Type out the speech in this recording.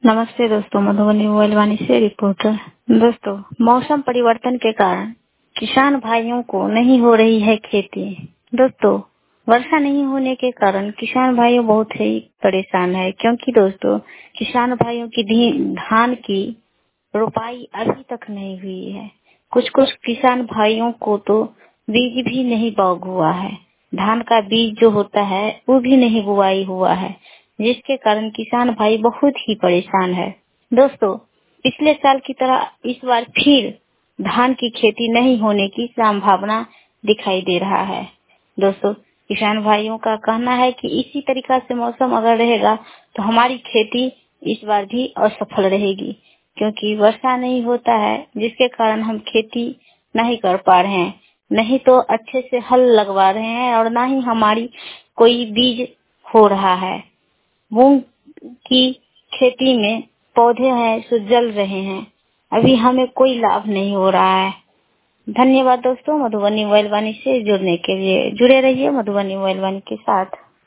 नमस्ते दोस्तों, मधुबनी मोबाइल वाणी से रिपोर्टर। दोस्तों, मौसम परिवर्तन के कारण किसान भाइयों को नहीं हो रही है खेती। दोस्तों, वर्षा नहीं होने के कारण किसान भाइयों बहुत ही परेशान है, क्योंकि दोस्तों किसान भाइयों की धान की रोपाई अभी तक नहीं हुई है। कुछ कुछ किसान भाइयों को तो बीज भी नहीं बो हुआ है। धान का बीज जो होता है वो भी नहीं बुआई हुआ है, जिसके कारण किसान भाई बहुत ही परेशान है। दोस्तों, पिछले साल की तरह इस बार फिर धान की खेती नहीं होने की संभावना दिखाई दे रहा है। दोस्तों, किसान भाइयों का कहना है कि इसी तरीका से मौसम अगर रहेगा तो हमारी खेती इस बार भी असफल रहेगी, क्योंकि वर्षा नहीं होता है, जिसके कारण हम खेती नहीं कर पा रहे हैं, नहीं तो अच्छे से हल लगवा रहे हैं और ना ही हमारी कोई बीज हो रहा है। मूंग की खेती में पौधे हैं सो जल रहे हैं, अभी हमें कोई लाभ नहीं हो रहा है। धन्यवाद दोस्तों, मधुबनी मोबाइल वाणी से जुड़ने के लिए। जुड़े रहिए मधुबनी मोबाइल वाणी के साथ।